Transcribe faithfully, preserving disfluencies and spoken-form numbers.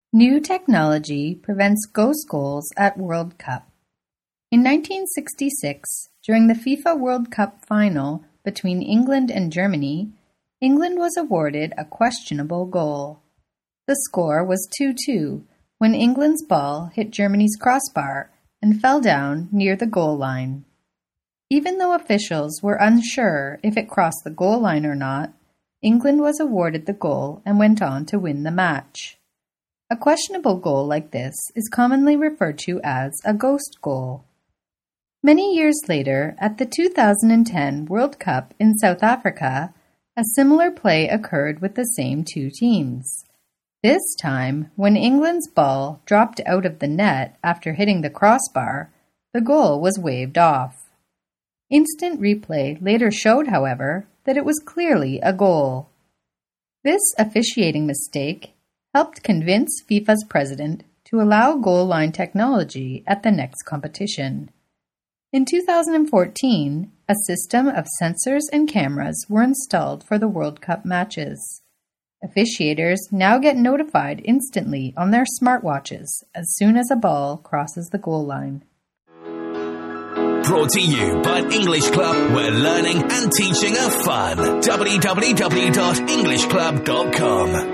New technology prevents ghost goals at World Cup. In nineteen sixty-six, during the FIFA World Cup final between England and Germany, England was awarded a questionable goal. The score was two two when England's ball hit Germany's crossbar and fell down near the goal line. Even though officials were unsure if it crossed the goal line or not, England was awarded the goal and went on to win the match. A questionable goal like this is commonly referred to as a ghost goal. Many years later, at the two thousand ten World Cup in South Africa, a similar play occurred with the same two teams. This time, when England's ball dropped out of the net after hitting the crossbar, the goal was waved off. Instant replay later showed, however, that it was clearly a goal. This officiating mistake helped convince FIFA's president to allow goal line technology at the next competition. In two thousand fourteen, a system of sensors and cameras were installed for the World Cup matches. Officiators now get notified instantly on their smartwatches as soon as a ball crosses the goal line. Brought to you by English Club, where learning and teaching are fun. w w w dot english club dot com